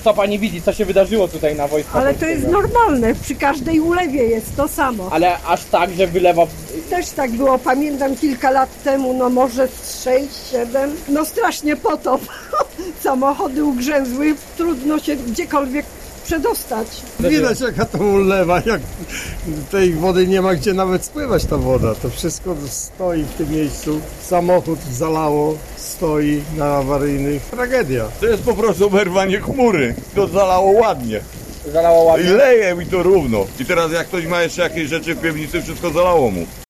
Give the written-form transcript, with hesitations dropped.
co pani widzi, co się wydarzyło tutaj na Wojska Ale to jest Polskiego? normalne, przy każdej ulewie jest to samo. Ale aż tak, że wylewa... Też tak było, pamiętam kilka lat temu, no może 6, 7, no strasznie potop. Samochody ugrzęzły, trudno się gdziekolwiek przedostać. Widać jaka to ulewa, jak tej wody nie ma gdzie nawet spływać ta woda. To wszystko stoi w tym miejscu. Samochód zalało, stoi na awaryjnych. Tragedia. To jest po prostu oberwanie chmury. To zalało ładnie. Zalało I ładnie. leje mi to równo. I teraz jak ktoś ma jeszcze jakieś rzeczy w piwnicy, wszystko zalało mu.